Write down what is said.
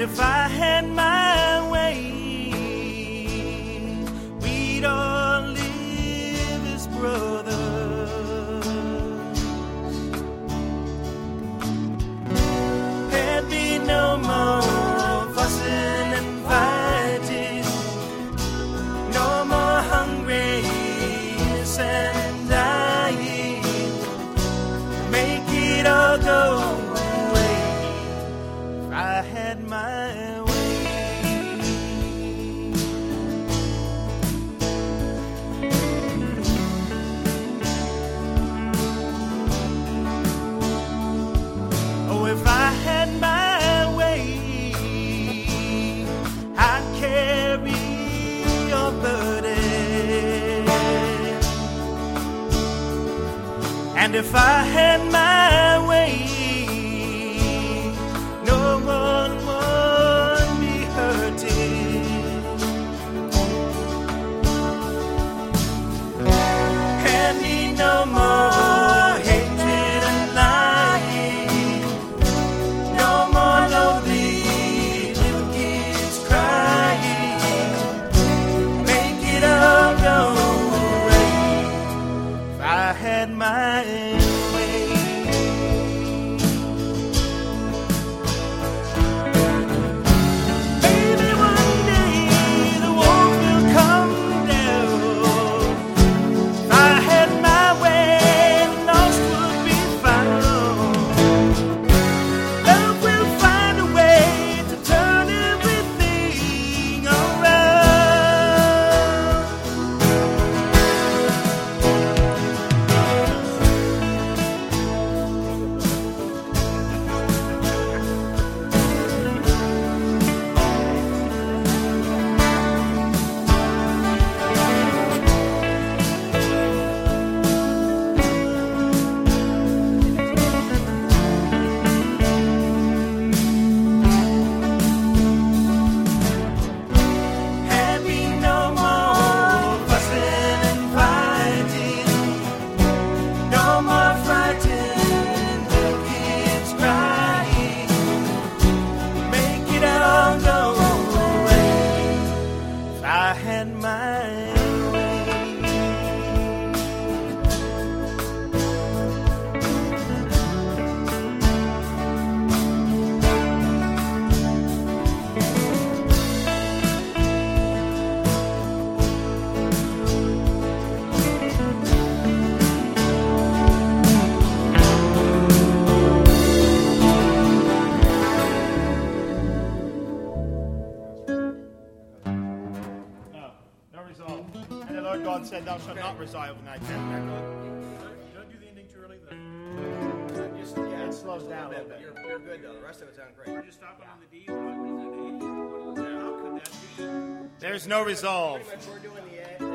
if I had my way, we'd all live as brothers. There'd be no more fussing and fighting, no more hungriness and dying. Make it all go away if I had my way. Oh, if I had my way, I'd carry your burden. And if I had my way, no one would be hurting. Can't need no more hatred and lying, no more lonely little kids crying. Make it all go away if I had my way. Maybe one day the walls will come down. If I had my way, lost would be found. Love will find a way to turn everything around. Happy no more fussing and fighting, no more frightened little kids crying. Make it all go away if I had my way. No resolve. And the Lord God said, Thou shalt not resolve in thy tabernacle. Don't do the ending too early. It slows down a little bit. You're good though. The rest of it sounds great. We're just stopping on the D. How could that be? There's no resolve. Pretty much we're doing the A.